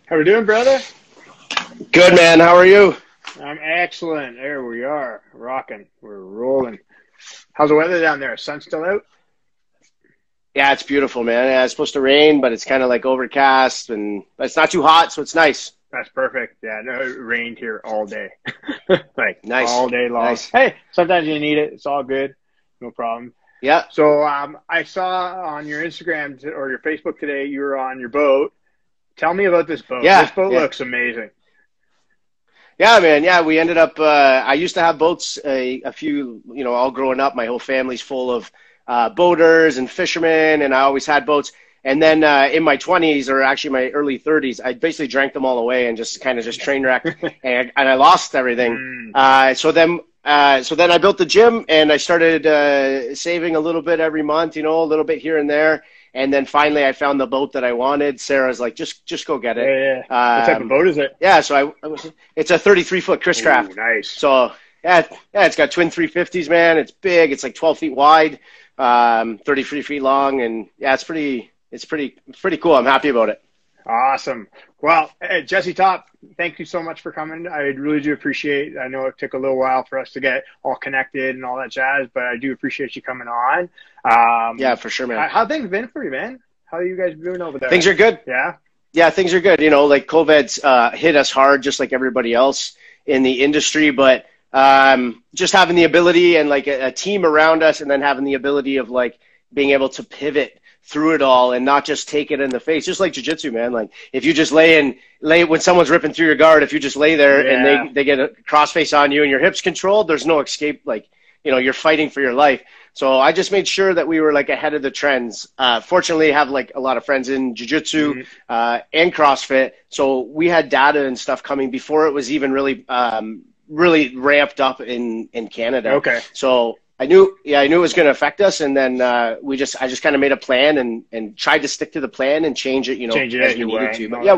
How we doing, brother? Good, man. How are you? I'm excellent. There we are, rocking. We're rolling. How's the weather down there? Sun still out? Yeah, it's beautiful, man. Yeah, it's supposed to rain, but it's kind of like overcast, but it's not too hot, so it's nice. That's perfect. Yeah, no, it rained here all day, like Nice, all day long. nice. Hey, sometimes you need it. It's all good, no problem. Yeah, So, I saw on your Instagram or your Facebook today you were on your boat. Tell me about this boat. This yeah, boat yeah, looks amazing. yeah, man. Yeah, we ended up. I used to have boats a few, all growing up. My whole family's full of boaters and fishermen, and I always had boats. And then in my 20s, or actually my early 30s, I basically drank them all away and just kind of just train wrecked, and I lost everything. So then I built the gym, and I started saving a little bit every month, a little bit here and there. And then finally, I found the boat that I wanted. Sarah's like, just go get it. Yeah. What type of boat is it? Yeah, so it's a 33-foot Chris Craft. Ooh, nice. So yeah, it's got twin 350s, man. It's big. It's like 12 feet wide, 33 feet long, and yeah, it's pretty cool. I'm happy about it. Awesome. Well, Jesse Top, thank you so much for coming. I really do appreciate it. I know it took a little while for us to get all connected and all that jazz, but I do appreciate you coming on. Yeah, for sure, man. How things been for you, man? How are you guys doing over there? Things are good. Yeah? Yeah, things are good. Like COVID's hit us hard just like everybody else in the industry, but just having the ability and like a team around us, and then having the ability of like being able to pivot through it all and not just take it in the face, just like jiu-jitsu, man. Like if you just lay when someone's ripping through your guard, if you just lay there and they get a crossface on you and your hips controlled, there's no escape. Like, you're fighting for your life. So I just made sure that we were like ahead of the trends. Fortunately, I have like a lot of friends in jiu-jitsu and CrossFit. So we had data and stuff coming before it was even really ramped up in Canada. Okay. So I knew it was going to affect us, and then I just kind of made a plan and tried to stick to the plan and change it, change it as we needed to. But yeah,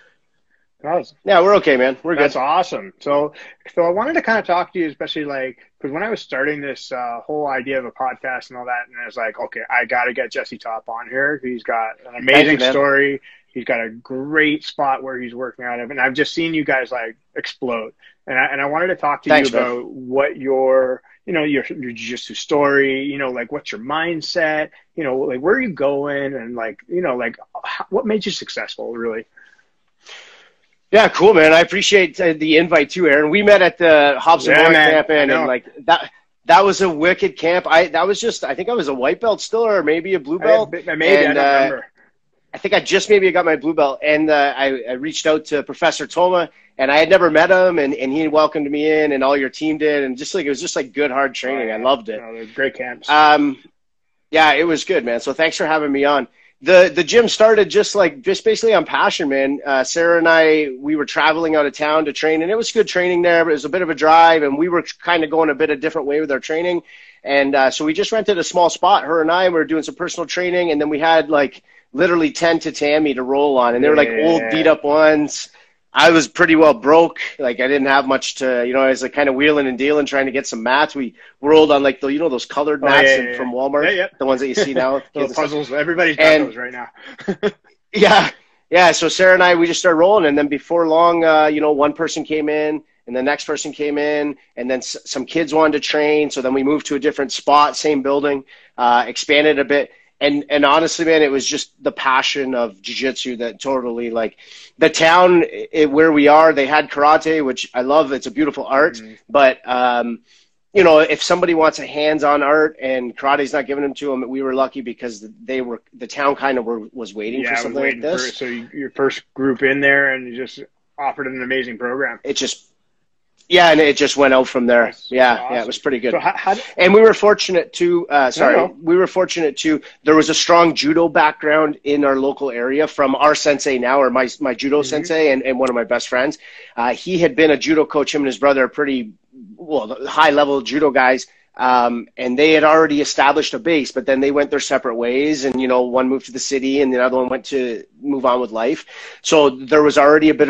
we're okay, man. We're good. That's awesome. So I wanted to kind of talk to you, especially like, because when I was starting this whole idea of a podcast and all that, and I was like, okay, I got to get Jesse Top on here. He's got an amazing story. He's got a great spot where he's working out of, and I've just seen you guys like explode. And I wanted to talk to you about what your jiu-jitsu story, like what's your mindset, like where are you going, and like, what made you successful, really? Yeah, cool, man. I appreciate the invite too, Aaron. We met at the Hobson camp, and like that was a wicked camp. I think I was a white belt still, or maybe a blue belt. Maybe, I don't remember. I think I just maybe got my blue belt, and I reached out to Professor Toma, and I had never met him, and he welcomed me in, and all your team did, and it was just like good hard training. I loved it. They're great camps. Yeah, it was good, man. So thanks for having me on. The gym started just basically on passion, man. Sarah and I, we were traveling out of town to train, and it was good training there, but it was a bit of a drive, and we were kind of going a bit of different way with our training, and so we just rented a small spot. Her and I were doing some personal training, and then we had like literally 10 tatami to roll on, and they were like old beat up ones. I was pretty well broke. Like I didn't have much to, I was like kind of wheeling and dealing, trying to get some mats. We rolled on like those colored mats from Walmart, the ones that you see now. Those puzzles. Everybody's got those right now. Yeah. So Sarah and I, we just started rolling, and then before long, one person came in, and the next person came in, and then some kids wanted to train. So then we moved to a different spot, same building, expanded a bit. And honestly, man, it was just the passion of jiu-jitsu that totally, like, the town where we are, they had karate, which I love. It's a beautiful art. But, if somebody wants a hands-on art and karate's not giving them to them, we were lucky because the town kind of was waiting for something like this. So your first group in there, and you just offered an amazing program. And it just went out from there. That's awesome. Awesome. Yeah, it was pretty good. So and we were fortunate too. We were fortunate too. There was a strong judo background in our local area from our sensei now, or my judo sensei, and one of my best friends. He had been a judo coach. Him and his brother are pretty high level judo guys. And they had already established a base, but then they went their separate ways, and one moved to the city and the other one went to move on with life. So there was already a bit of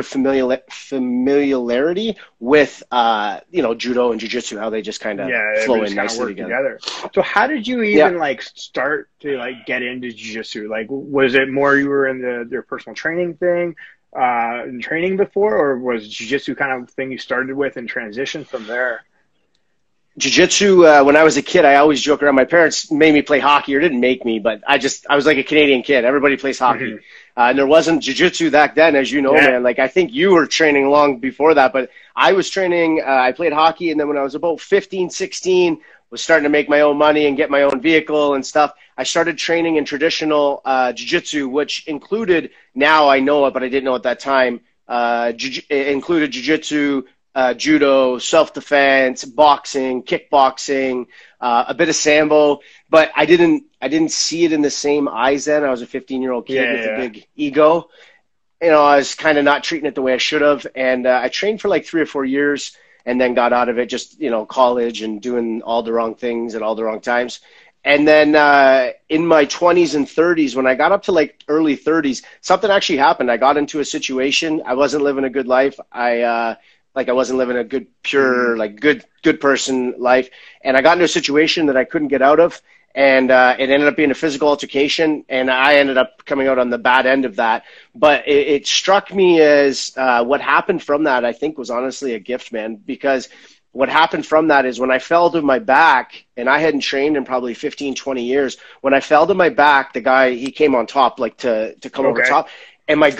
familiarity with judo and jiu-jitsu, how they just kind of flow in nicely together. So how did you even start to get into jiu-jitsu? Like, was it more you were in their personal training thing? in training before, or was jiu-jitsu kind of thing you started with and transitioned from there? Jiu-jitsu, when I was a kid, I always joke around. My parents made me play hockey, or didn't make me, but I was like a Canadian kid. Everybody plays hockey. Mm-hmm. And there wasn't jiu-jitsu back then, as you know, man. Like, I think you were training long before that, but I was training, I played hockey, and then when I was about 15, 16, was starting to make my own money and get my own vehicle and stuff, I started training in traditional jiu-jitsu, which included, now I know it, but I didn't know at that time, it included jiu-jitsu, judo, self-defense, boxing, kickboxing, a bit of sambo, but I didn't see it in the same eyes then. I was a 15-year-old kid with a big ego. You know, I was kind of not treating it the way I should have. And I trained for like 3 or 4 years and then got out of it, just, you know, college and doing all the wrong things at all the wrong times. And then in my 20s and 30s, when I got up to like early 30s, something actually happened. I got into a situation. I wasn't living a good life. I wasn't living a good, pure, like good person life. And I got into a situation that I couldn't get out of. And it ended up being a physical altercation. And I ended up coming out on the bad end of that. But it struck me as what happened from that, I think, was honestly a gift, man. Because what happened from that is when I fell to my back, and I hadn't trained in probably 15, 20 years. When I fell to my back, the guy, he came on top, like to come over top. And my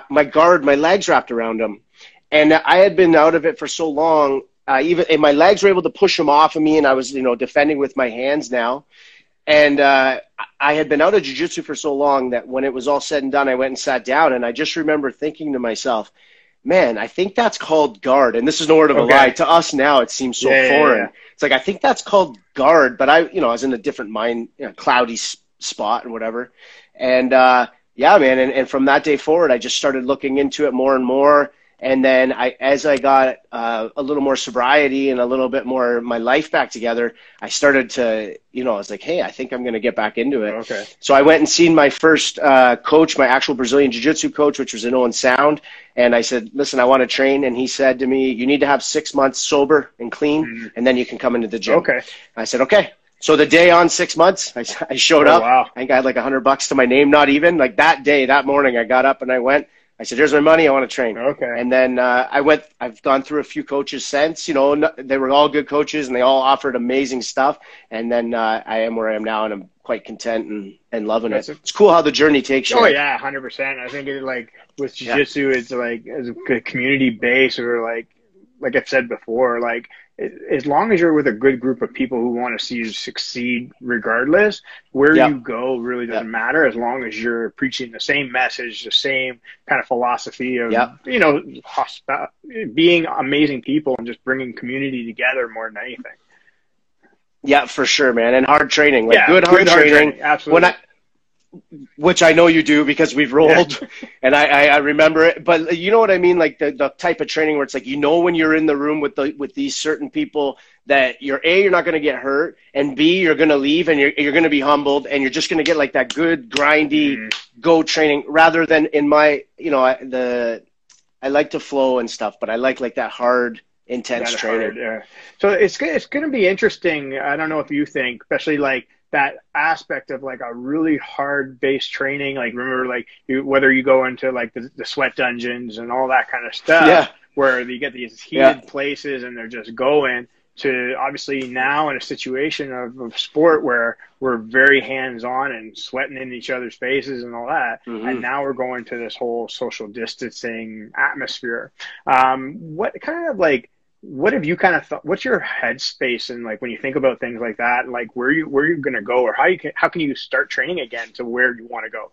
legs wrapped around him. And I had been out of it for so long, and my legs were able to push him off of me, and I was, you know, defending with my hands now. And I had been out of jiu-jitsu for so long that when it was all said and done, I went and sat down, and I just remember thinking to myself, man, I think that's called guard. And this is no word of a lie. To us now, it seems so foreign. Yeah. It's like, I think that's called guard, but I was in a different mind, cloudy spot and whatever. And yeah, man. And from that day forward, I just started looking into it more and more. And then as I got a little more sobriety and a little bit more my life back together, I started to, I was like, hey, I think I'm going to get back into it. Okay. So I went and seen my first coach, my actual Brazilian Jiu-Jitsu coach, which was in Owen Sound. And I said, listen, I want to train. And he said to me, you need to have 6 months sober and clean, and then you can come into the gym. Okay. I said, okay. So the day on 6 months, I showed up. Wow. I think I had like $100 to my name, not even. Like that day, that morning, I got up and I went. I said, here's my money. I want to train. Okay. And then I've gone through a few coaches since, they were all good coaches and they all offered amazing stuff. And then I am where I am now, and I'm quite content and loving it. It's cool how the journey takes you. Oh yeah, 100%. I think it, like with jiu-jitsu, it's like as a community base, or like I've said before, like as long as you're with a good group of people who want to see you succeed regardless, where you go really doesn't matter, as long as you're preaching the same message, the same kind of philosophy of, being amazing people and just bringing community together more than anything. Yeah, for sure, man. And hard training, like good hard training. Absolutely. Which I know you do because we've rolled and I remember it, but you know what I mean? Like the type of training where it's like, when you're in the room with these certain people that you're not going to get hurt, and B, you're going to leave and you're going to be humbled, and you're just going to get like that good grindy go training, rather than in my, I like to flow and stuff, but I like that hard, intense training. So it's going to be interesting. I don't know if you think, especially like that aspect of like a really hard base training, like remember, like whether you go into like the sweat dungeons and all that kind of stuff, where you get these heated places and they're just going, to obviously now in a situation of sport where we're very hands-on and sweating in each other's faces and all that. And now we're going to this whole social distancing atmosphere. What have you kind of thought? What's your headspace and like when you think about things like that, like where you going to go, or how can you start training again to where you want to go?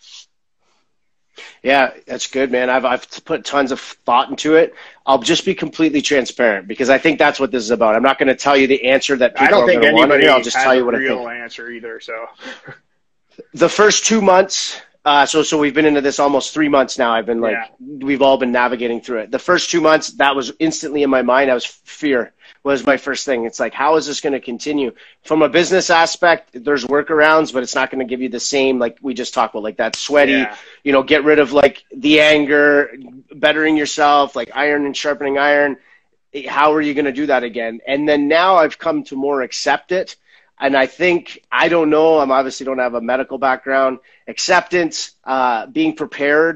Yeah, that's good, man. I've put tons of thought into it. I'll just be completely transparent because I think that's what this is about. I'm not going to tell you the answer that people are going to want to hear. I'll just tell you what I think. Real answer either. So the first 2 months. So we've been into this almost 3 months now. I've been we've all been navigating through it. The first 2 months, that was instantly in my mind. Fear was my first thing. It's like, how is this going to continue? From a business aspect, there's workarounds, but it's not going to give you the same, like we just talked about, like that sweaty, get rid of like the anger, bettering yourself, like iron and sharpening iron. How are you going to do that again? And then now I've come to more accept it. And I think, I don't know, I'm obviously don't have a medical background, acceptance, being prepared,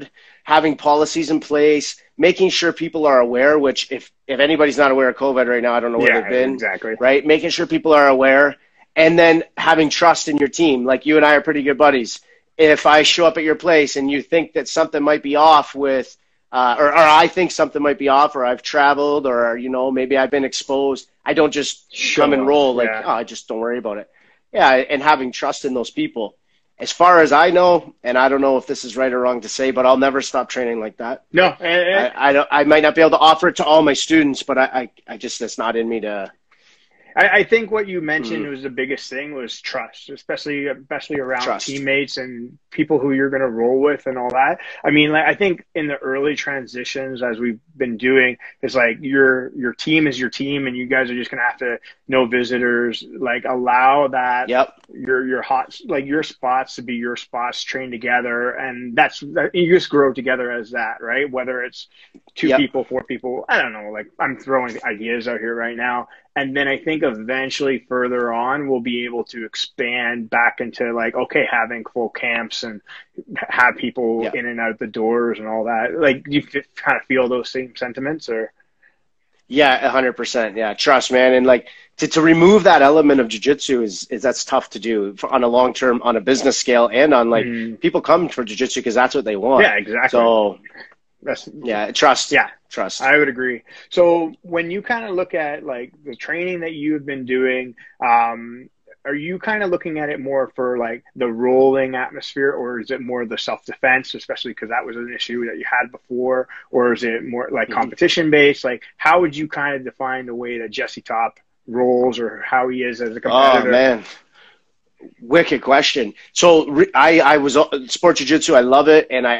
having policies in place, making sure people are aware, which if anybody's not aware of COVID right now, I don't know where they've been. Exactly. Right? Making sure people are aware, and then having trust in your team. Like you and I are pretty good buddies. If I show up at your place and you think that something might be off with, or I think something might be off, or I've traveled, or, you know, maybe I've been exposed, I don't just come and roll like, oh, just don't worry about it. Yeah, and having trust in those people. As far as I know, and I don't know if this is right or wrong to say, but I'll never stop training like that. No, I might not be able to offer it to all my students, but I just, it's not in me to. I think what you mentioned was the biggest thing was trust, especially around teammates and people who you're going to roll with and all that. I mean, like, I think in the early transitions, as we've been doing, it's like your team is your team, and you guys are just going to have to no visitors, like allow that your spots to be your spots, train together, and you just grow together as that, right? Whether it's 2 people, 4 people, I don't know. Like, I'm throwing ideas out here right now. And then I think eventually further on, we'll be able to expand back into like, okay, having full camps and have people in and out the doors and all that. Like, do you kind of feel those same sentiments, or? Yeah, 100%. Yeah. Trust, man. And like to remove that element of jiu-jitsu is that's tough to do on a long-term, on a business scale, and on like people come for jiu-jitsu because that's what they want. Yeah, exactly. So trust. Yeah. Trust. I would agree. So when you kind of look at like the training that you've been doing, are you kind of looking at it more for like the rolling atmosphere, or is it more the self-defense, especially because that was an issue that you had before, or is it more like competition based? Like, how would you kind of define the way that Jesse Top rolls, or how he is as a competitor? Oh man, wicked question. So I was sport jiu-jitsu. I love it. And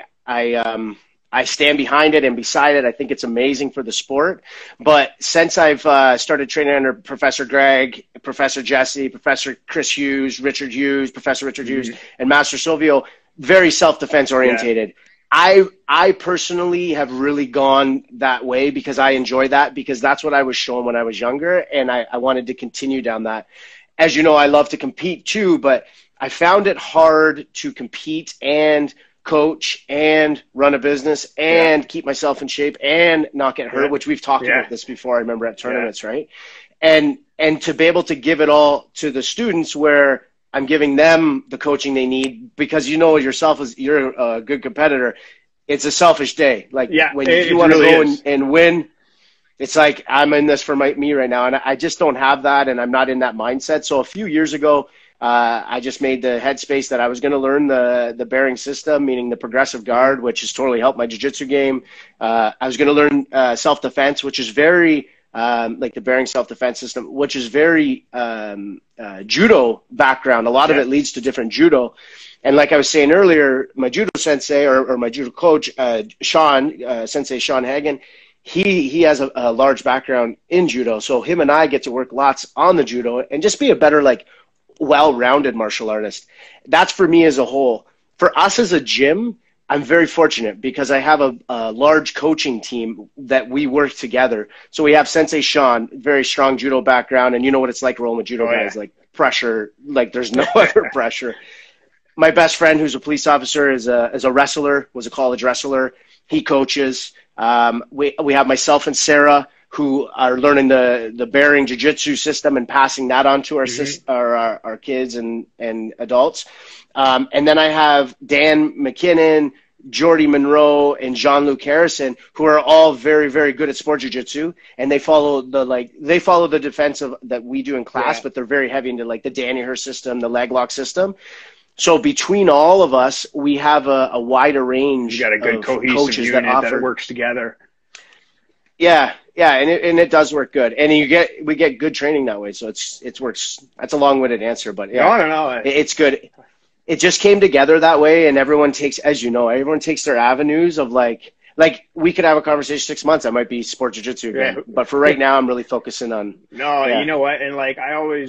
I stand behind it and beside it. I think it's amazing for the sport. But since I've started training under Professor Greg, Professor Jesse, Professor Chris Hughes, Professor Richard Hughes, and Master Silvio, very self-defense orientated. Yeah. I personally have really gone that way because I enjoy that, because that's what I was shown when I was younger, and I wanted to continue down that. As you know, I love to compete too, but I found it hard to compete and coach and run a business and keep myself in shape and not get hurt, which we've talked about this before. I remember at tournaments, right? And to be able to give it all to the students where I'm giving them the coaching they need, because you know yourself, as you're a good competitor, it's a selfish day. Like when you want to go and win, it's like, I'm in this for me right now. And I just don't have that, and I'm not in that mindset. So a few years ago, I just made the headspace that I was going to learn the bearing system, meaning the progressive guard, which has totally helped my jiu-jitsu game. I was going to learn self-defense, which is very like the bearing self-defense system, which is very judo background. A lot of it leads to different judo. And like I was saying earlier, my judo sensei or my judo coach, Sensei Sean Hagen, he has a large background in judo. So him and I get to work lots on the judo and just be a better, like, well-rounded martial artist. That's for me as a whole. For us as a gym, I'm very fortunate because I have a large coaching team that we work together. So we have Sensei Sean, very strong judo background, and you know what it's like rolling with judo guys, like pressure, like there's no other pressure. My best friend, who's a police officer, is a wrestler, was a college wrestler. He coaches. We have myself and Sarah, who are learning the bearing jiu-jitsu system and passing that on to our kids and adults. And then I have Dan McKinnon, Jordy Monroe, and Jean-Luc Harrison, who are all very, very good at sport jiu-jitsu. And they follow the defensive that we do in class, but they're very heavy into like the Danaher system, the leg lock system. So between all of us, we have a wider range. You got a good cohesive unit that works together. Yeah, and it does work good, and we get good training that way. So it works. That's a long-winded answer, but yeah, I don't know. It's good. It just came together that way, and everyone takes their avenues of like we could have a conversation 6 months. I might be sport jiu-jitsu again, but for right now, I'm really focusing on. No, you know what, and like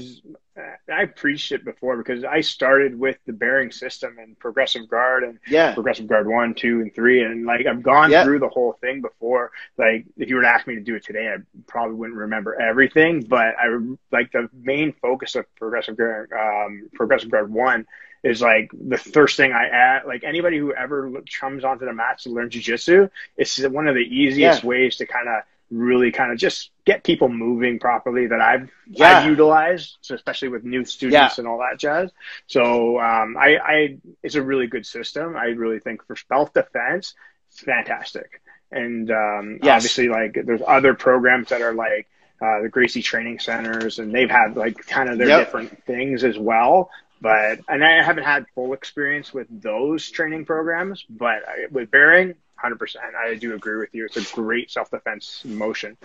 I preached it before because I started with the bearing system and progressive guard and progressive guard 1, 2, and 3. And like, I've gone through the whole thing before. Like, if you were to ask me to do it today, I probably wouldn't remember everything, but I like the main focus of progressive guard 1 is like the first thing I add. Like anybody who ever comes onto the mats to learn jiu-jitsu, it's one of the easiest ways to kind of really kind of just get people moving properly that I've utilized, so especially with new students and all that jazz. So it's a really good system. I really think for self-defense, it's fantastic. And obviously, like there's other programs that are like the Gracie Training Centers, and they've had like kind of their different things as well. And I haven't had full experience with those training programs, but with Bearing, 100%. I do agree with you. It's a great self-defense motion.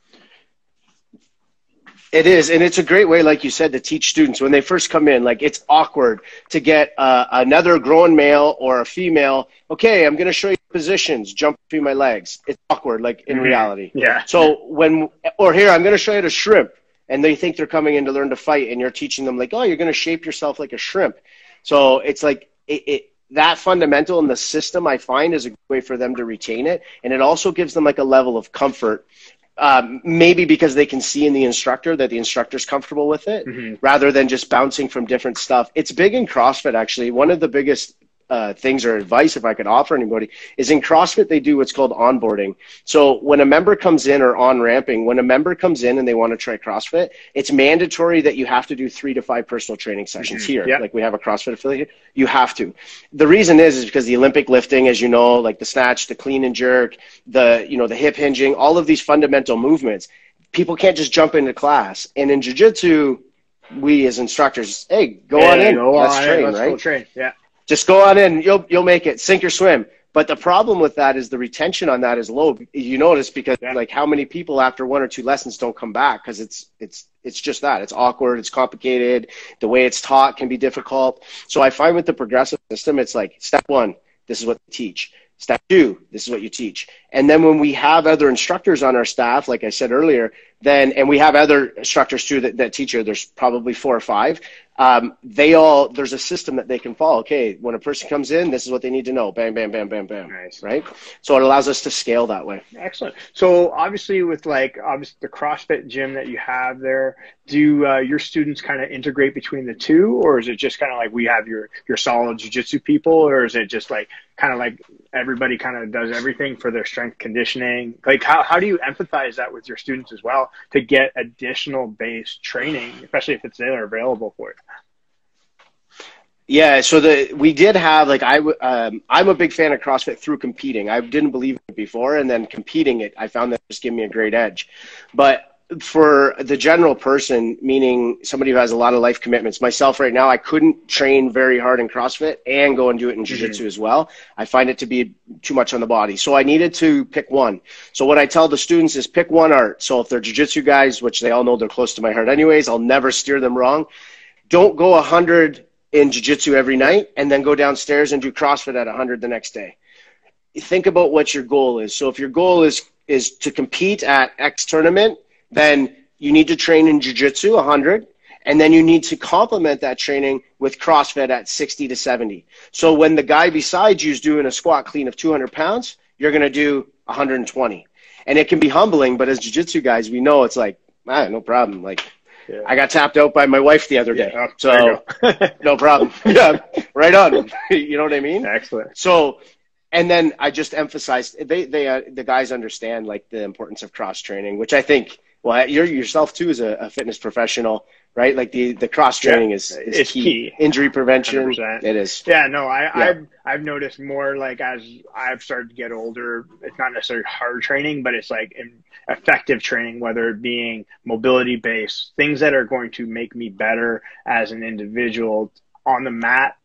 It is, and it's a great way, like you said, to teach students when they first come in. Like, it's awkward to get another grown male or a female, okay, I'm going to show you positions, jump between my legs. It's awkward, like, in reality. Yeah. So here, I'm going to show you how to shrimp, and they think they're coming in to learn to fight, and you're teaching them, like, oh, you're going to shape yourself like a shrimp. So it's like that fundamental in the system, I find, is a good way for them to retain it, and it also gives them, like, a level of comfort. Maybe because they can see in the instructor that the instructor's comfortable with it, rather than just bouncing from different stuff. It's big in CrossFit, actually. One of the biggest things or advice, if I could offer anybody, is in CrossFit they do what's called onboarding. So when a member comes in, or on-ramping, when a member comes in and they want to try CrossFit, it's mandatory that you have to do 3 to 5 personal training sessions here. Like we have a CrossFit affiliate. You have to. The reason is because the Olympic lifting, as you know, like the snatch, the clean and jerk, the hip hinging, all of these fundamental movements, people can't just jump into class. And in jiu-jitsu, we as instructors, hey, go on in. Let's train, right? Go train. Yeah. Just go on in, you'll make it, sink or swim. But the problem with that is the retention on that is low. You notice because like how many people after 1 or 2 lessons don't come back because it's just that. It's awkward, it's complicated, the way it's taught can be difficult. So I find with the progressive system, it's like step 1, this is what they teach. Step 2, this is what you teach. And then when we have other instructors on our staff, like I said earlier, and we have other instructors too that teach you, there's probably 4 or 5. There's a system that they can follow. Okay, when a person comes in, this is what they need to know. Bam, bam, bam, bam, bam. Nice. Right? So it allows us to scale that way. Excellent. So obviously with the CrossFit gym that you have there, do your students kind of integrate between the two, or is it just kind of like we have your solid jiu-jitsu people, or is it just like kind of like everybody kind of does everything for their strength conditioning? Like how do you empathize that with your students as well to get additional base training, especially if it's there available for you? Yeah, so we did have I'm a big fan of CrossFit through competing. I didn't believe it before, and then competing it, I found that just gave me a great edge. But for the general person, meaning somebody who has a lot of life commitments, myself right now, I couldn't train very hard in CrossFit and go and do it in jiu-jitsu as well. I find it to be too much on the body. So I needed to pick one. So what I tell the students is pick one art. So if they're jiu-jitsu guys, which they all know they're close to my heart anyways, I'll never steer them wrong. Don't go 100 in jiu-jitsu every night and then go downstairs and do CrossFit at 100 the next day. Think about what your goal is. So if your goal is to compete at X tournament, then you need to train in jiu-jitsu 100, and then you need to complement that training with CrossFit at 60 to 70. So when the guy beside you is doing a squat clean of 200 pounds, you're going to do 120. And it can be humbling, but as jiu-jitsu guys, we know it's like, no problem. Like, I got tapped out by my wife the other day. So no problem. Yeah, right on. You know what I mean? Excellent. So, and then I just emphasized, the guys understand like the importance of cross training, which I think, well, you're yourself too as a fitness professional, right? Like the cross training is key. Injury prevention. 100%. It is. Yeah, no, I've noticed more like as I've started to get older, it's not necessarily hard training, but it's like effective training, whether it being mobility based, things that are going to make me better as an individual on the mat.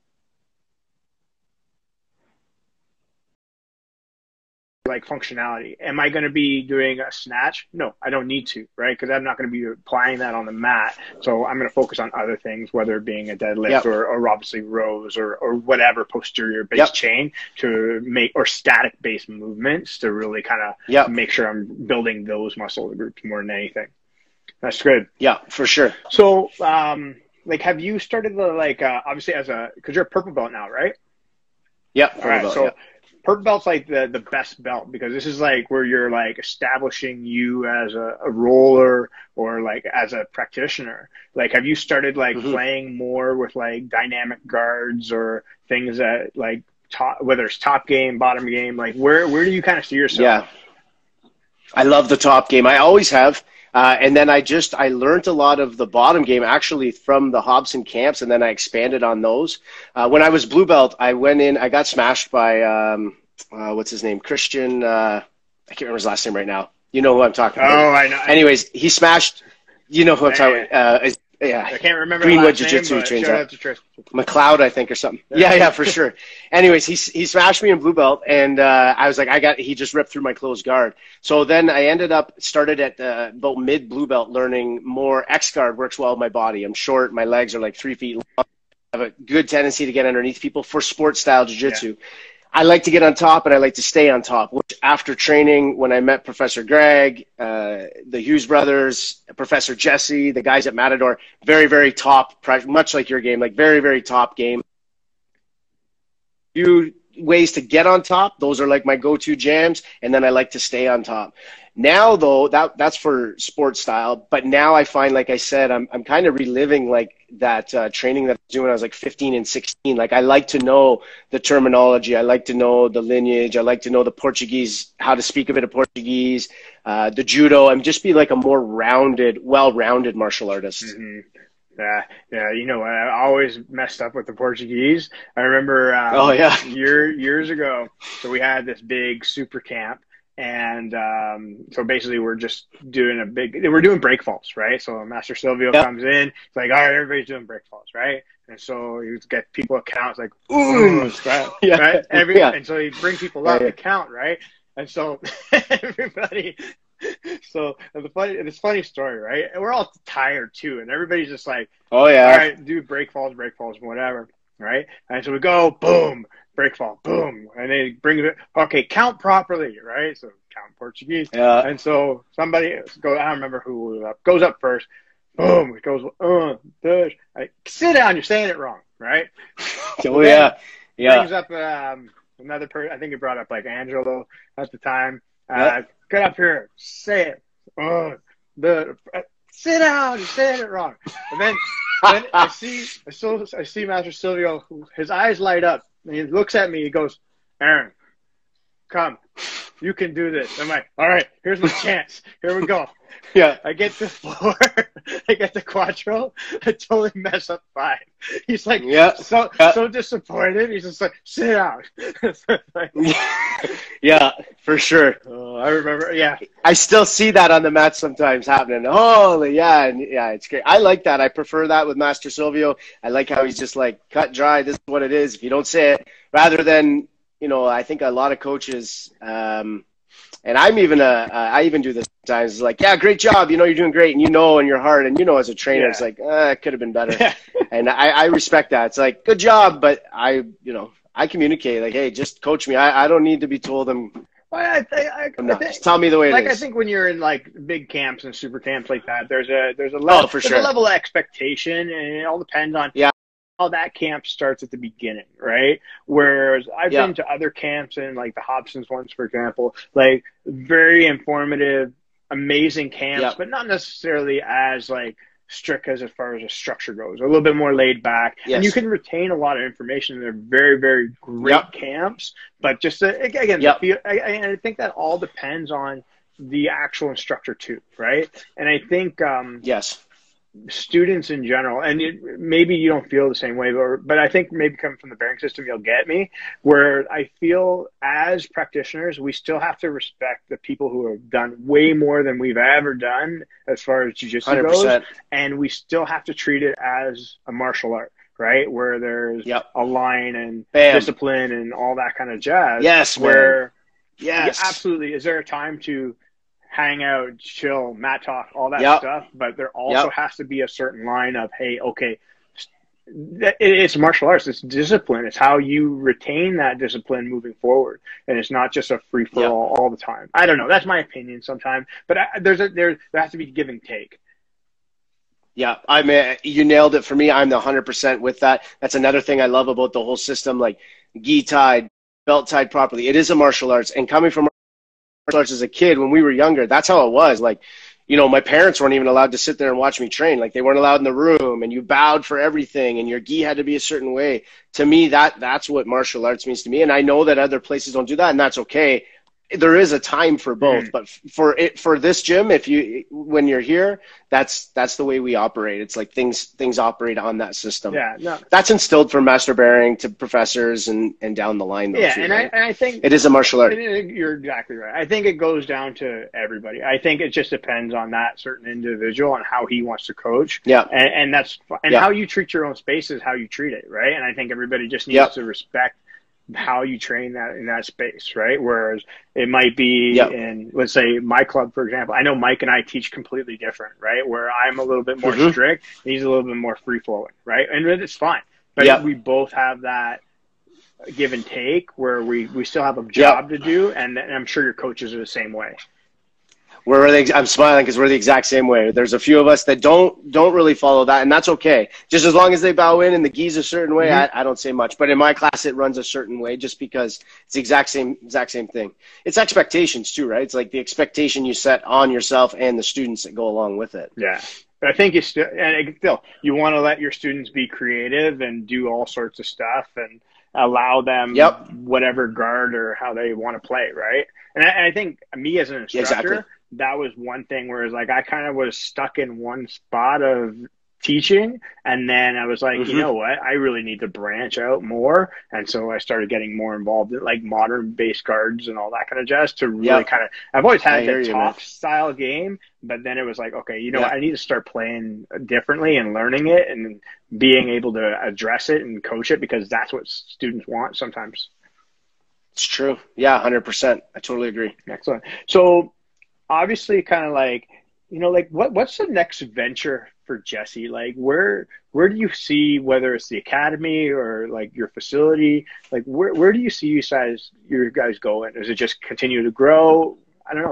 Like functionality. Am I going to be doing a snatch? No, I don't need to, right? Because I'm not going to be applying that on the mat. So I'm going to focus on other things, whether it being a deadlift or obviously rows or whatever posterior based chain to make, or static based movements to really kind of make sure I'm building those muscle groups more than anything. That's good. Yeah, for sure. So, like, have you started the, like, obviously because you're a purple belt now, right? Yeah. All right. So purple belt's like the best belt because this is like where you're like establishing you as a roller or like as a practitioner. Like, have you started like playing more with like dynamic guards or things that like whether it's top game, bottom game, like where do you kind of see yourself? Yeah, I love the top game. I always have. And then I learned a lot of the bottom game actually from the Hobson camps, and then I expanded on those. When I was blue belt, I went in, I got smashed by, what's his name? Christian, I can't remember his last name right now. You know who I'm talking about. Oh, I know. Anyways, he smashed, you know who I'm talking about. Yeah, I can't remember Greenwood Jiu-Jitsu trains out. McLeod, I think, or something. Yeah, for sure. Anyways, he smashed me in blue belt, and I was like, he just ripped through my closed guard. So then I started at about mid blue belt, learning more X guard works well with my body. I'm short, my legs are like 3 feet long. I have a good tendency to get underneath people for sports style jiu-jitsu. Yeah. I like to get on top and I like to stay on top, which after training, when I met Professor Greg, the Hughes brothers, Professor Jesse, the guys at Matador, very, very top, much like your game, like very, very top game. Few ways to get on top. Those are like my go-to jams. And then I like to stay on top. Now, though, that's for sports style. But now I find, like I said, I'm kind of reliving like that training that I was doing when I was like 15 and 16. Like I like to know the terminology. I like to know the lineage. I like to know the Portuguese, how to speak a bit of Portuguese, the judo. I'm just be like a more well-rounded martial artist. Mm-hmm. Yeah. You know, I always messed up with the Portuguese. I remember years ago, so we had this big super camp. And so basically we're just doing we're doing break falls, right? So Master Silvio comes in, it's like, all right, everybody's doing break falls, right? And so you get people to count, it's like, ooh, right? And so he brings people up to count, right? And so everybody, this funny story, right? And we're all tired too, and everybody's just like, all right, do break falls, whatever, right? And so we go, boom. Break fall, boom, and they bring it. Okay, count properly, right? So count Portuguese, and so somebody goes. I don't remember who goes up first. Boom, it goes. Sit down. You're saying it wrong, right? So brings up another person. I think he brought up like Angelo at the time. Get up here, say it. Sit down. You're saying it wrong. And then I see Master Silvio. His eyes light up. And he looks at me, he goes, Aaron, come, you can do this. I'm like, all right, here's my chance. Here we go. Yeah. I get to 4, I get to Quattro, I totally mess up 5. He's like, so disappointed. He's just like, sit down. Yeah, for sure. I remember, I still see that on the mat sometimes happening. It's great. I like that. I prefer that with Master Silvio. I like how he's just like, cut dry, this is what it is. If you don't say it, rather than, I think a lot of coaches, and I even do this sometimes. It's like, yeah, great job. You're doing great. And in your heart, and as a trainer, it's like, it could have been better. And I respect that. It's like, good job. But I communicate like, hey, just coach me. I don't need to be told just tell me the way it is. I think when you're in like big camps and super camps like that, there's a level, a level of expectation, and it all depends on how that camp starts at the beginning, right? Whereas I've been to other camps and like the Hobson's ones, for example, like very informative, amazing camps, but not necessarily as like strict as far as the structure goes. A little bit more laid back, and you can retain a lot of information. They're very, very great camps, but just again, I think that all depends on the actual instructor too, right? And I think students in general, and maybe you don't feel the same way, but I think maybe coming from the bearing system, you'll get me, where I feel as practitioners, we still have to respect the people who have done way more than we've ever done as far as jiu-jitsu goes, and we still have to treat it as a martial art, right? Where there's a line and discipline and all that kind of jazz. Absolutely. Is there a time to hang out, chill, mat talk, all that stuff, but there also has to be a certain line of, hey, okay, it's martial arts, it's discipline, it's how you retain that discipline moving forward, and it's not just a free for all the time. I don't know, that's my opinion sometimes, but there has to be give and take. You nailed it for me. I'm the 100% with that. That's another thing I love about the whole system, like gi tai, belt tied properly. It is a martial arts, and coming from martial arts as a kid, when we were younger, that's how it was. Like, you know, my parents weren't even allowed to sit there and watch me train. Like, they weren't allowed in the room, and you bowed for everything, and your gi had to be a certain way. To me, that's what martial arts means to me. And I know that other places don't do that, and that's okay. There is a time for both, but for this gym, when you're here, that's the way we operate. It's like things operate on that system. Yeah, no. That's instilled from Master Bearing to professors and down the line. Though, yeah, too, and right? I think it is a martial art. You're exactly right. I think it goes down to everybody. I think it just depends on that certain individual and how he wants to coach. Yeah, and how you treat your own space is how you treat it, right? And I think everybody just needs to respect how you train that in that space, right? Whereas it might be in, let's say, my club, for example. I know Mike and I teach completely different, right? Where I'm a little bit more strict, he's a little bit more free flowing, right? And it's fine, but we both have that give and take where we still have a job to do, and I'm sure your coaches are the same way. I'm smiling because we're the exact same way. There's a few of us that don't really follow that, and that's okay. Just as long as they bow in and the gi's a certain way, I don't say much. But in my class, it runs a certain way just because it's the exact same thing. It's expectations too, right? It's like the expectation you set on yourself and the students that go along with it. Yeah. I think you want to let your students be creative and do all sorts of stuff and allow them whatever guard or how they want to play, right? And I think me as an instructor, that was one thing where it's like I kind of was stuck in one spot of teaching, and then I was like, you know what, I really need to branch out more, and so I started getting more involved in like modern base guards and all that kind of jazz to really kind of. I've always had the top style game, but then it was like, okay, you know what, I need to start playing differently and learning it and being able to address it and coach it because that's what students want sometimes. It's true. Yeah, 100%. I totally agree. Excellent. So obviously kind of like, you know, like what's the next venture for Jesse? Like where do you see, whether it's the academy or like your facility, like where do you see you guys going? Does it just continue to grow? I don't know.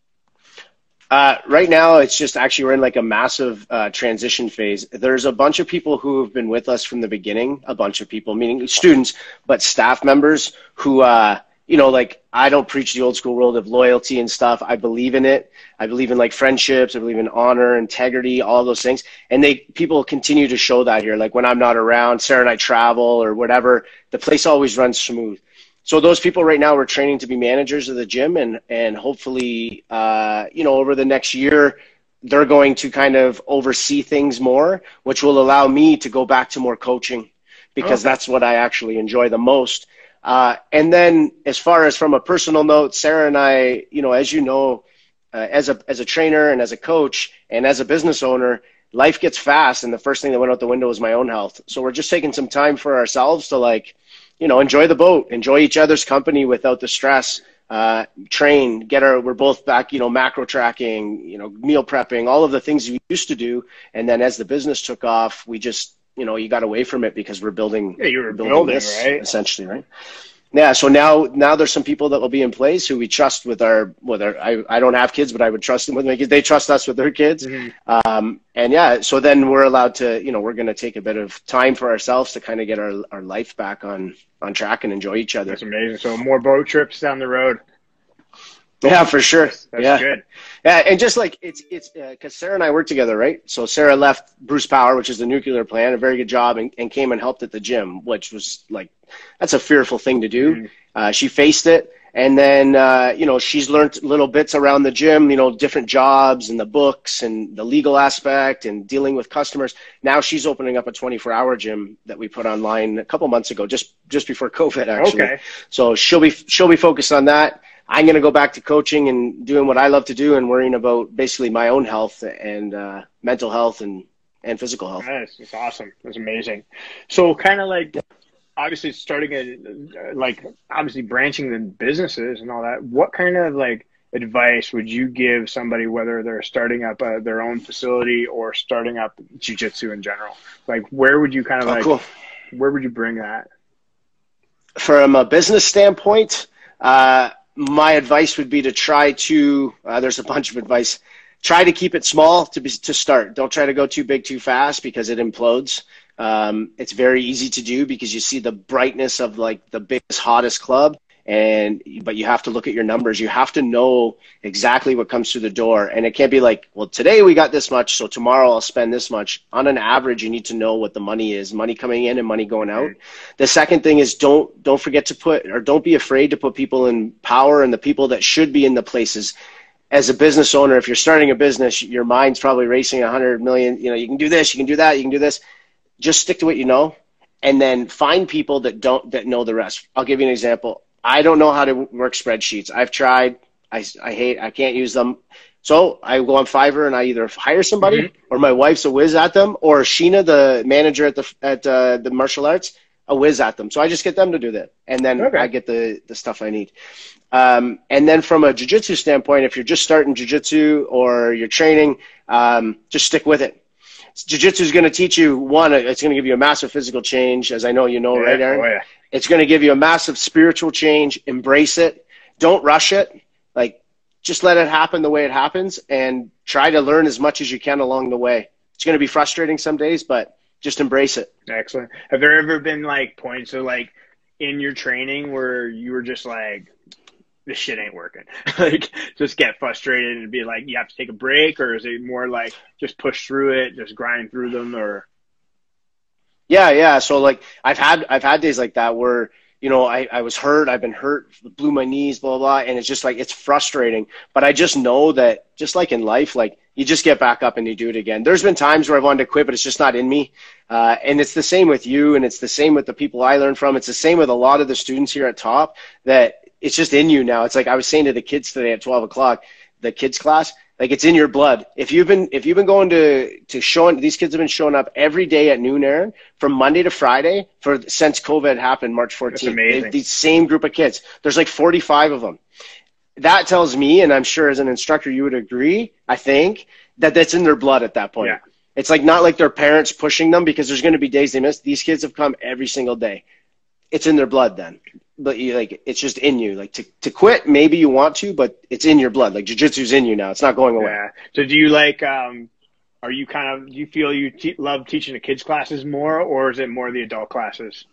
Right now, it's just actually we're in like a massive transition phase. There's a bunch of people who have been with us from the beginning, a bunch of people, meaning students, but staff members who, you know, like I don't preach the old school world of loyalty and stuff. I believe in it. I believe in like friendships. I believe in honor, integrity, all those things. And people continue to show that here. Like when I'm not around, Sarah and I travel or whatever, the place always runs smooth. So those people right now, we're training to be managers of the gym, and hopefully, you know, over the next year, they're going to kind of oversee things more, which will allow me to go back to more coaching because that's what I actually enjoy the most. And then as far as from a personal note, Sarah and I, you know, as you know, as a trainer and as a coach and as a business owner, life gets fast. And the first thing that went out the window was my own health. So we're just taking some time for ourselves to like, you know, enjoy the boat, enjoy each other's company without the stress, train, we're both back, you know, macro tracking, you know, meal prepping, all of the things we used to do. And then as the business took off, we just, you know, you got away from it because we're building, building this, right? Essentially, right? Yeah. So now there's some people that will be in place who we trust with I don't have kids, but I would trust them with my kids. They trust us with their kids. And yeah, so then we're allowed to, you know, we're going to take a bit of time for ourselves to kind of get our life back on track and enjoy each other. That's amazing. So more boat trips down the road. Yeah, for sure. That's good. Yeah, and just like it's because Sarah and I work together, right? So Sarah left Bruce Power, which is the nuclear plant, a very good job, and came and helped at the gym, which was like, that's a fearful thing to do. She faced it, and then you know, she's learned little bits around the gym, you know, different jobs and the books and the legal aspect and dealing with customers. Now she's opening up a 24-hour gym that we put online a couple months ago, just before COVID, actually. Okay. So she'll be focused on that. I'm going to go back to coaching and doing what I love to do and worrying about basically my own health and mental health and physical health. That's awesome. That's amazing. So kind of like obviously obviously branching the businesses and all that, what kind of like advice would you give somebody, whether they're starting up their own facility or starting up jiu-jitsu in general? Like where would you kind of where would you bring that? From a business standpoint, my advice would be to try to, there's a bunch of advice, try to keep it small to start. Don't try to go too big too fast because it implodes. It's very easy to do because you see the brightness of like the biggest, hottest club, but you have to look at your numbers. You have to know exactly what comes through the door, and it can't be like, well, today we got this much, so tomorrow I'll spend this much. On an average, you need to know what the money is, money coming in and money going out. The second thing is don't forget to don't be afraid to put people in power and the people that should be in the places. As a business owner, if you're starting a business, your mind's probably racing 100 million. You know, you can do this, you can do that, you can do this. Just stick to what you know, and then find people that know the rest. I'll give you an example. I don't know how to work spreadsheets. I've tried. I can't use them. So I go on Fiverr and I either hire somebody or my wife's a whiz at them, or Sheena, the manager at the martial arts, a whiz at them. So I just get them to do that. And then I get the stuff I need. And then from a jiu-jitsu standpoint, if you're just starting jiu-jitsu or you're training, just stick with it. Jiu-jitsu is going to teach you, one, it's going to give you a massive physical change, as I know you know, right, Aaron? Oh, yeah. It's going to give you a massive spiritual change. Embrace it. Don't rush it. Like, just let it happen the way it happens and try to learn as much as you can along the way. It's going to be frustrating some days, but just embrace it. Excellent. Have there ever been, like, points of, like, in your training where you were just like, this shit ain't working? Like, just get frustrated and be like, you have to take a break? Or is it more like just push through it, just grind through them? Or yeah. So like I've had days like that where, you know, I was hurt, I've been hurt, blew my knees, blah, blah, and it's just like, it's frustrating. But I just know that just like in life, like you just get back up and you do it again. There's been times where I've wanted to quit, but it's just not in me. And it's the same with you, and it's the same with the people I learn from. It's the same with a lot of the students here at Top, that it's just in you now. It's like I was saying to the kids today at 12 o'clock, the kids class, like it's in your blood. If you've been going to showing, these kids have been showing up every day at noon, Aaron, from Monday to Friday since COVID happened, March 14th. That's amazing. These same group of kids. There's like 45 of them. That tells me, and I'm sure as an instructor you would agree, I think, that that's in their blood at that point. Yeah. It's like not like their parents pushing them, because there's going to be days they miss. These kids have come every single day. It's in their blood then. But it's just in you. Like to quit, maybe you want to, but it's in your blood. Like jiu-jitsu's in you now. It's not going away. Yeah. So do you do you feel you love teaching the kids classes more, or is it more the adult classes?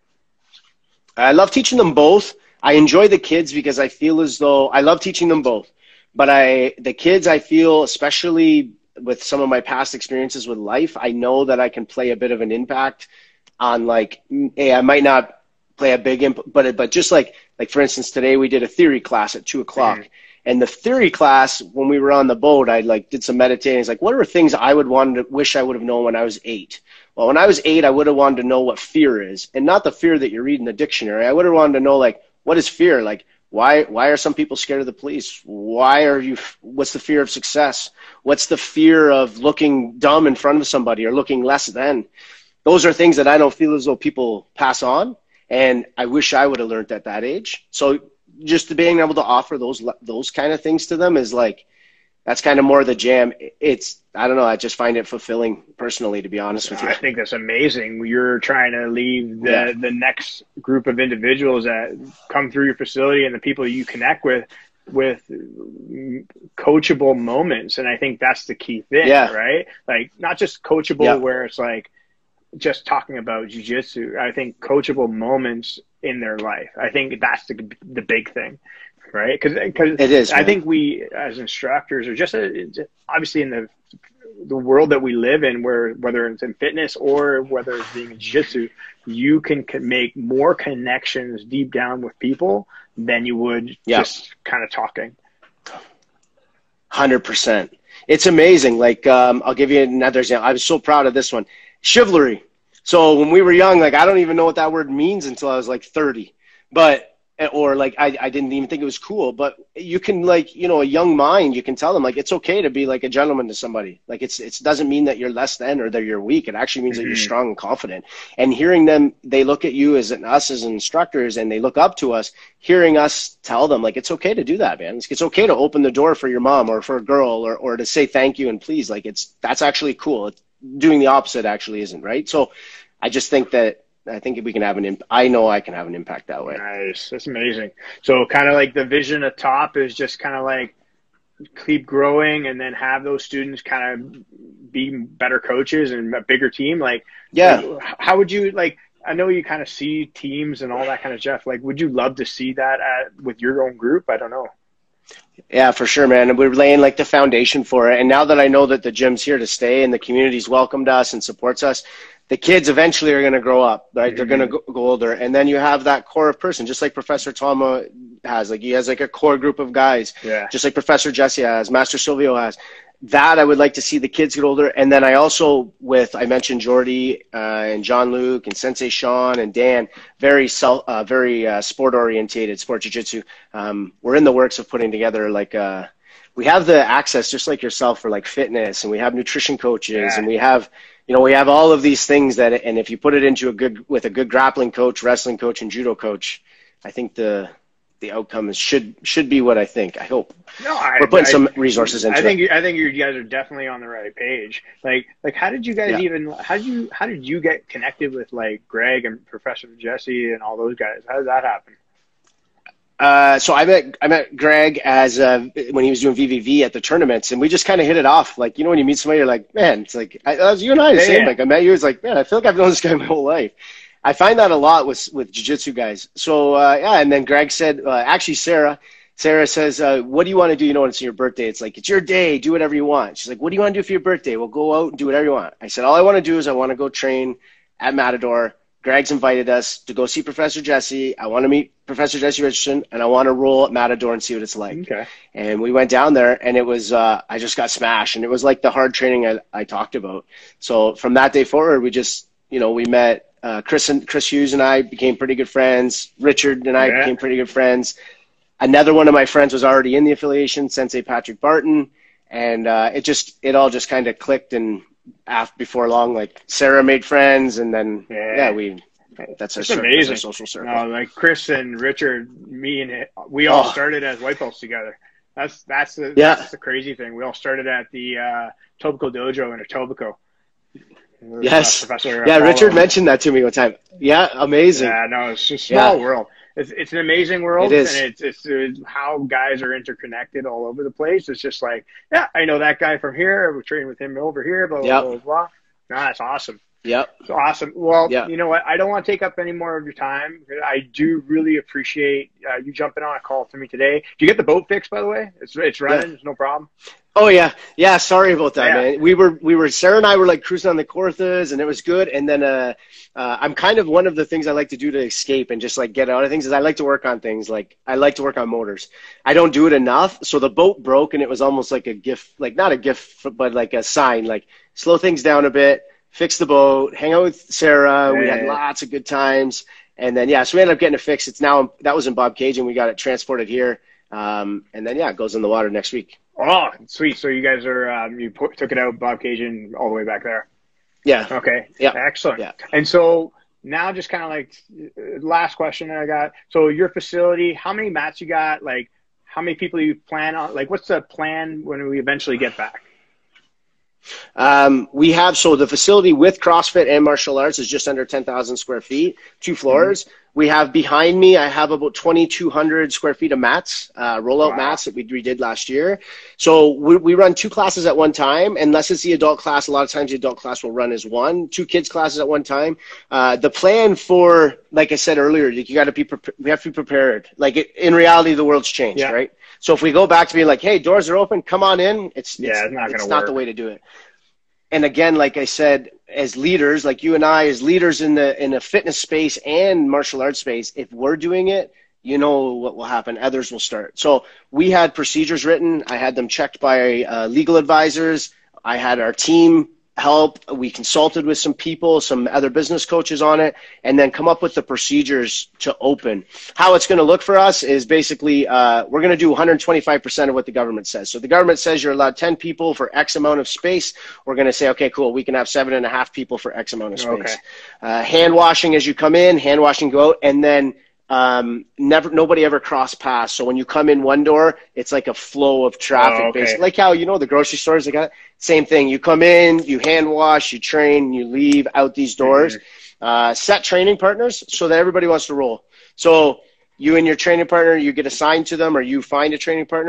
I love teaching them both. I enjoy the kids because I feel as though I love teaching them both. But the kids, I feel, especially with some of my past experiences with life, I know that I can play a bit of an impact on, like, hey, I might not play a big input, but just like for instance, today we did a theory class at 2 o'clock. Mm-hmm. And the theory class, when we were on the boat, I did some meditating. It's like, what are things I wish I would have known when I was 8? Well, when I was 8, I would have wanted to know what fear is, and not the fear that you read in the dictionary. I would have wanted to know, like, what is fear? Like, why are some people scared of the police? What's the fear of success? What's the fear of looking dumb in front of somebody or looking less than? Those are things that I don't feel as though people pass on. And I wish I would have learned at that age. So just being able to offer those kind of things to them is like, that's kind of more the jam. I don't know. I just find it fulfilling personally, to be honest with you. I think that's amazing. You're trying to leave the next group of individuals that come through your facility and the people you connect with coachable moments. And I think that's the key thing, right? Like, not just coachable where it's like just talking about jiu-jitsu. I think coachable moments in their life. I think that's the big thing. Right, because it is. I think we as instructors are just obviously in the world that we live in, where whether it's in fitness or whether it's being in jiu-jitsu, you can make more connections deep down with people than you would just kind of talking. 100%. It's amazing. Like I'll give you another example. I was so proud of this one. Chivalry. So when we were young, like I don't even know what that word means until I was like 30, or like I didn't even think it was cool. But you can, like, you know, a young mind, you can tell them, like, it's okay to be like a gentleman to somebody. Like it doesn't mean that you're less than or that you're weak. It actually means that you're strong and confident. And hearing them, they look at you us as instructors, and they look up to us. Hearing us tell them, like, it's okay to do that, man. It's okay to open the door for your mom or for a girl, or to say thank you and please. Like that's actually cool. Doing the opposite actually isn't, right? So I just think that. I think we can have I know I can have an impact that way. Nice. That's amazing. So kind of like the vision at Top is just kind of like keep growing and then have those students kind of be better coaches and a bigger team? Like, how would you like? I know you kind of see teams and all that kind of stuff. Like, would you love to see that with your own group? I don't know. Yeah, for sure, man. We're laying like the foundation for it. And now that I know that the gym's here to stay and the community's welcomed us and supports us, the kids eventually are going to grow up, right? They're going to go older. And then you have that core of person, just like Professor Toma has. Like, he has like a core group of guys, just like Professor Jesse has, Master Silvio has. That I would like to see the kids get older. And then I also, I mentioned Jordy and John Luke and Sensei Sean and Dan, very sport orientated, sport jiu-jitsu. We're in the works of putting together like we have the access just like yourself for like fitness, and we have nutrition coaches, and we have all of these things that, and if you put it into with a good grappling coach, wrestling coach, and judo coach, I think the outcome should be what I think. I hope. We're putting some resources into it. I think you guys are definitely on the right page. Like how did you guys how did you get connected with like Greg and Professor Jesse and all those guys? How did that happen? So I met Greg as when he was doing VVV at the tournaments, and we just kind of hit it off. Like, when you meet somebody, you're like, man, it's like you and I the same. Like, I met you, it's like, man, I feel like I've known this guy my whole life. I find that a lot with jiu-jitsu guys. So, and then Greg said, actually Sarah says, what do you want to do? When it's your birthday, it's like, it's your day, do whatever you want. She's like, what do you want to do for your birthday? We'll go out and do whatever you want. I said, all I want to do is I want to go train at Matador. Greg's invited us to go see Professor Jesse. I want to meet Professor Jesse Richardson, and I want to roll at Matador and see what it's like. Okay. And we went down there, and it was, I just got smashed, and it was like the hard training I talked about. So from that day forward, we just, we met, Chris Hughes and I became pretty good friends. Richard and I became pretty good friends. Another one of my friends was already in the affiliation, Sensei Patrick Barton. And it all just kind of clicked, and before long, like Sarah made friends, and then that's our social circle. No, like Chris and Richard, we all started as white belts together. That's the crazy thing. We all started at the Etobicoke Dojo in Etobicoke. Yes. Richard mentioned that to me one time. Yeah, amazing. Yeah, no, it's a small world. It's an amazing world, and it's how guys are interconnected all over the place. It's just like, I know that guy from here. We're training with him over here. Blah blah blah blah. No, that's awesome. Yep. It's awesome. Well, you know what? I don't want to take up any more of your time. I do really appreciate you jumping on a call to me today. Did you get the boat fixed, by the way? It's running. It's no problem. Oh yeah. Sorry about that, man. We were Sarah and I were like cruising on the Kawarthas, and it was good. And then I'm kind of, one of the things I like to do to escape and just like get out of things is I like to work on things. Like, I like to work on motors. I don't do it enough. So the boat broke, and it was almost like a gift, like not a gift, but like a sign, like slow things down a bit, fix the boat, hang out with Sarah. We had lots of good times. And then, so we ended up getting it fixed. That was in Bob Cage, and we got it transported here. And then, it goes in the water next week. Oh, sweet. So you guys are, took it out Bob Cajun all the way back there. Yeah. Okay. Yeah. Excellent. Yeah. And so now just kind of like last question that I got. So your facility, how many mats you got? Like, how many people you plan on? Like, what's the plan when we eventually get back? We have, so the facility with CrossFit and martial arts is just under 10,000 square feet, 2 floors. Mm-hmm. We have behind me, I have about 2,200 square feet of mats, rollout mats that we redid last year. So we run 2 classes at one time, unless it's the adult class. A lot of times the adult class will run as 2 kids classes at one time. The plan for, like I said earlier, we have to be prepared. Like, in reality, the world's changed, right? So if we go back to being like, hey, doors are open, come on in, it's not the way to do it. And again, like I said, as leaders, like you and I, as leaders in the fitness space and martial arts space, if we're doing it, you know what will happen. Others will start. So we had procedures written. I had them checked by legal advisors. I had our team help. We consulted with some people, some other business coaches on it, and then come up with the procedures to open. How it's going to look for us is basically we're going to do 125% of what the government says. So the government says you're allowed 10 people for X amount of space. We're going to say, okay, cool, we can have 7.5 people for X amount of space. Okay. Hand washing as you come in, hand washing go out, and then nobody ever cross paths. So when you come in one door, it's like a flow of traffic, basically. Like how, the grocery stores, they got same thing. You come in, you hand wash, you train, you leave out these doors. Mm-hmm. Set training partners so that everybody wants to roll. So you and your training partner, you get assigned to them, or you find a training partner.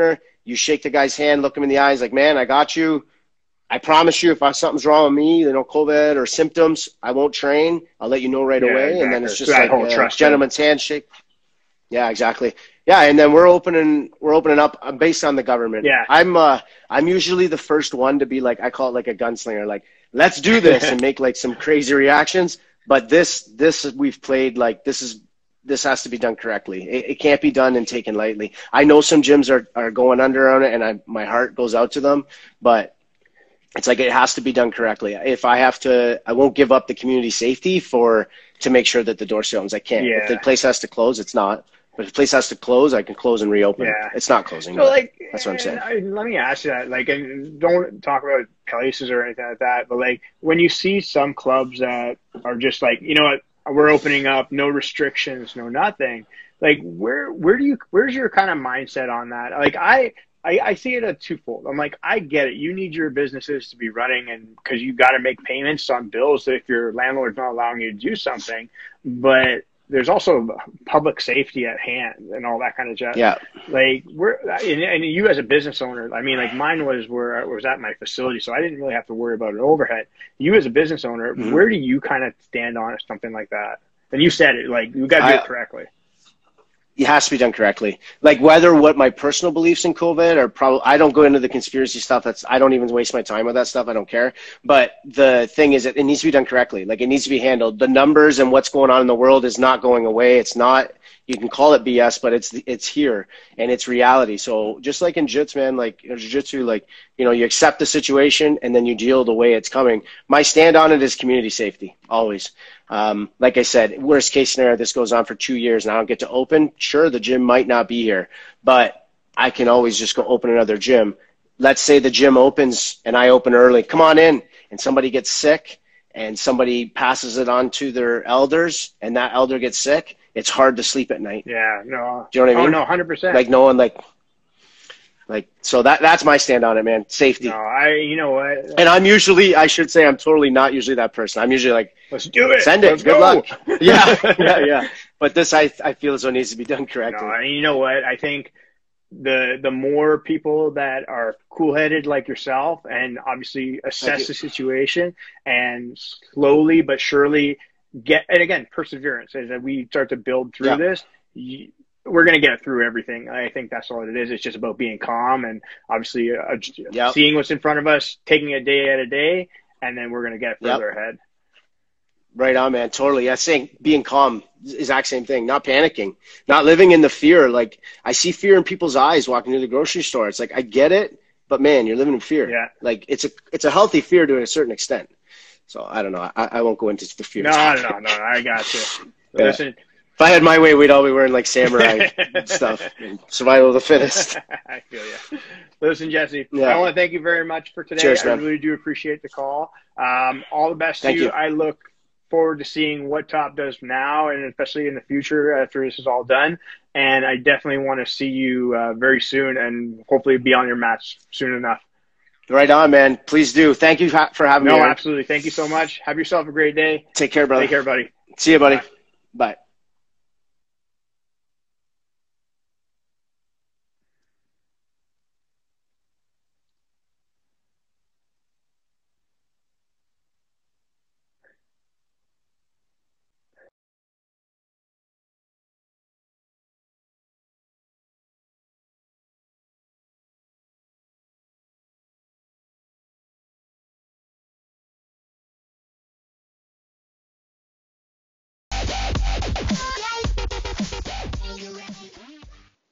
You shake the guy's hand, look him in the eyes, like, man, I got you. I promise you, if something's wrong with me, COVID or symptoms, I won't train. I'll let you know right away. Exactly. And then it's just that like a gentleman's handshake. Yeah, exactly. Yeah, and then we're opening up based on the government. Yeah. I'm usually the first one to be like, I call it like a gunslinger, like, let's do this and make like some crazy reactions. But this we've played like this has to be done correctly. It can't be done and taken lightly. I know some gyms are going under on it, and my heart goes out to them, but it's like it has to be done correctly. If I have to, I won't give up the community safety to make sure that the door stay opens. I can't. Yeah. If the place has to close, it's not. But if the place has to close, I can close and reopen. Yeah. It's not closing. So, like, that's what I'm saying. Let me ask you that. Like, and don't talk about places or anything like that. But like, when you see some clubs that are just like, you know what, we're opening up, no restrictions, no nothing. Like, where's your kind of mindset on that? Like, I see it as twofold. I'm like, I get it. You need your businesses to be running, and because you got to make payments on bills if your landlord's not allowing you to do something. But there's also public safety at hand and all that kind of jazz. Yeah. Like and you as a business owner, I mean, like mine was where I was at my facility, so I didn't really have to worry about an overhead. You as a business owner, where do you kind of stand on something like that? And you said it, like, you got to do it correctly. It has to be done correctly. Like, what my personal beliefs in COVID are probably, I don't go into the conspiracy stuff. I don't even waste my time with that stuff. I don't care. But the thing is that it needs to be done correctly. Like, it needs to be handled. The numbers and what's going on in the world is not going away. It's not, you can call it BS, but it's here and it's reality. So just like in jiu-jitsu, man, like jiu-jitsu, like, you accept the situation and then you deal the way it's coming. My stand on it is community safety, always. Like I said, worst case scenario, this goes on for 2 years and I don't get to open. Sure, the gym might not be here, but I can always just go open another gym. Let's say the gym opens and I open early. Come on in, and somebody gets sick and somebody passes it on to their elders and that elder gets sick. It's hard to sleep at night. Yeah, no. Do you know what I mean? Oh, no, 100%. Like, no one, so that's my stand on it, man. Safety. No, you know what? And I'm totally not usually that person. I'm usually like, let's do it. Send it. Let's Good go. luck. Yeah. But this, I feel as though it needs to be done correctly. No, and you know what? I think the more people that are cool-headed like yourself and obviously assess the situation and slowly but surely and again, perseverance, as we start to build through this, we're going to get through everything. I think that's all it is. It's just about being calm and obviously seeing what's in front of us, taking it day at a day, and then we're going to get further ahead. Right on, man. Totally. I think being calm, exact same thing. Not panicking, not living in the fear. Like, I see fear in people's eyes walking to the grocery store. It's like, I get it, but man, you're living in fear. Yeah. Like, it's a healthy fear to a certain extent. So I don't know. I won't go into the fear. No. I got you. Yeah. Listen, if I had my way, we'd all be wearing like samurai stuff. Survival of the fittest. I feel you. Listen, Jesse, Yeah. I want to thank you very much for today. Cheers, man. I really do appreciate the call. All the best Thank to you. you. I look forward to seeing what Top does now and especially in the future after this is all done. And I definitely want to see you very soon and hopefully be on your mats soon enough. Right on, man. Please do. Thank you for having me. No, absolutely. Thank you so much. Have yourself a great day. Take care, brother. Take care, buddy. See you, buddy. Bye. Bye. Are you ready?